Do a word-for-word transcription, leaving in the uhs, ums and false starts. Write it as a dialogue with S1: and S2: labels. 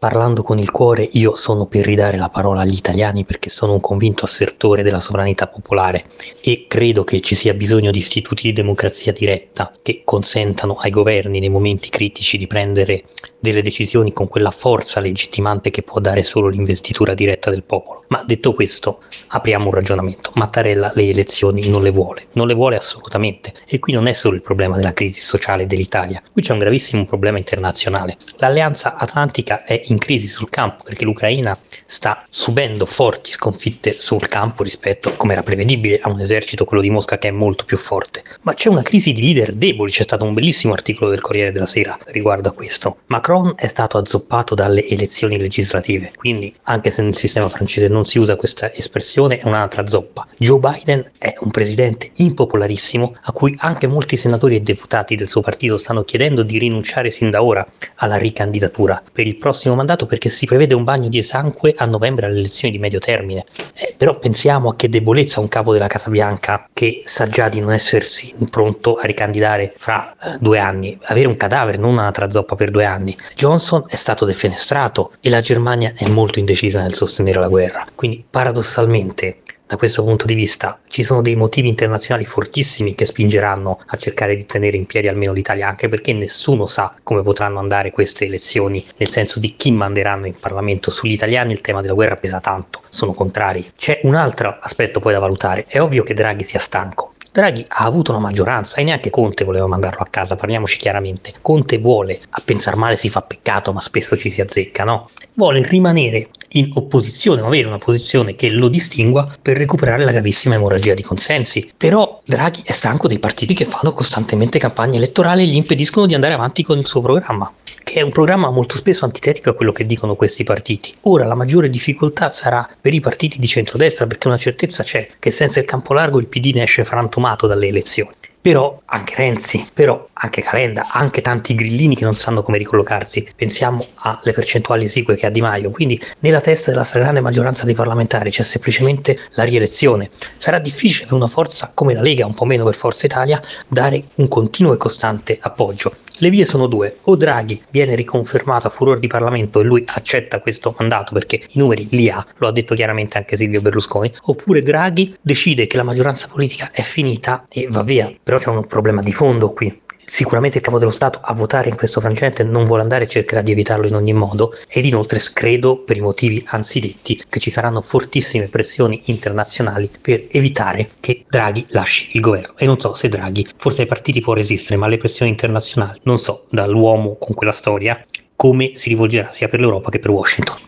S1: Parlando con il cuore, io sono per ridare la parola agli italiani perché sono un convinto assertore della sovranità popolare e credo che ci sia bisogno di istituti di democrazia diretta che consentano ai governi nei momenti critici di prendere delle decisioni con quella forza legittimante che può dare solo l'investitura diretta del popolo. Ma detto questo, apriamo un ragionamento. Mattarella le elezioni non le vuole, non le vuole assolutamente. E qui non è solo il problema della crisi sociale dell'Italia, qui c'è un gravissimo problema internazionale. L'Alleanza Atlantica è in crisi sul campo perché l'Ucraina sta subendo forti sconfitte sul campo rispetto, come era prevedibile, a un esercito, quello di Mosca, che è molto più forte. Ma c'è una crisi di leader deboli, c'è stato un bellissimo articolo del Corriere della Sera riguardo a questo. Macron è stato azzoppato dalle elezioni legislative, quindi anche se nel sistema francese non si usa questa espressione, è un'altra zoppa. Joe Biden è un presidente impopolarissimo a cui anche molti senatori e deputati del suo partito stanno chiedendo di rinunciare sin da ora alla ricandidatura per il prossimo mandato perché si prevede un bagno di sangue a novembre alle elezioni di medio termine. Eh, però pensiamo a che debolezza un capo della Casa Bianca che sa già di non essersi pronto a ricandidare fra eh, due anni, avere un cadavere, non un'altra zoppa per due anni. Johnson è stato defenestrato e la Germania è molto indecisa nel sostenere la guerra. Quindi paradossalmente, da questo punto di vista, ci sono dei motivi internazionali fortissimi che spingeranno a cercare di tenere in piedi almeno l'Italia, anche perché nessuno sa come potranno andare queste elezioni, nel senso di chi manderanno in Parlamento. Sugli italiani il tema della guerra pesa tanto, sono contrari. C'è un altro aspetto poi da valutare, è ovvio che Draghi sia stanco. Draghi ha avuto una maggioranza e neanche Conte voleva mandarlo a casa, parliamoci chiaramente. Conte vuole, a pensar male si fa peccato, ma spesso ci si azzecca, no? Vuole rimanere in opposizione o avere una posizione che lo distingua per recuperare la gravissima emorragia di consensi. Però Draghi è stanco dei partiti che fanno costantemente campagna elettorale e gli impediscono di andare avanti con il suo programma, che è un programma molto spesso antitetico a quello che dicono questi partiti. Ora la maggiore difficoltà sarà per i partiti di centrodestra, perché una certezza c'è, che senza il campo largo il P D ne esce frantumato dalle elezioni. Però anche Renzi, però anche Calenda, anche tanti grillini che non sanno come ricollocarsi. Pensiamo alle percentuali esigue che ha Di Maio. Quindi nella testa della stragrande maggioranza dei parlamentari c'è semplicemente la rielezione. Sarà difficile per una forza come la Lega, un po' meno per Forza Italia, dare un continuo e costante appoggio. Le vie sono due: o Draghi viene riconfermato a furor di Parlamento e lui accetta questo mandato perché i numeri li ha, lo ha detto chiaramente anche Silvio Berlusconi, oppure Draghi decide che la maggioranza politica è finita e va via. Però c'è un problema di fondo qui. Sicuramente il capo dello Stato a votare in questo frangente non vuole andare e cercherà di evitarlo in ogni modo, ed inoltre credo, per i motivi anzidetti, che ci saranno fortissime pressioni internazionali per evitare che Draghi lasci il governo. E non so se Draghi, forse ai partiti può resistere, ma alle pressioni internazionali non so, dall'uomo con quella storia, come si rivolgerà sia per l'Europa che per Washington.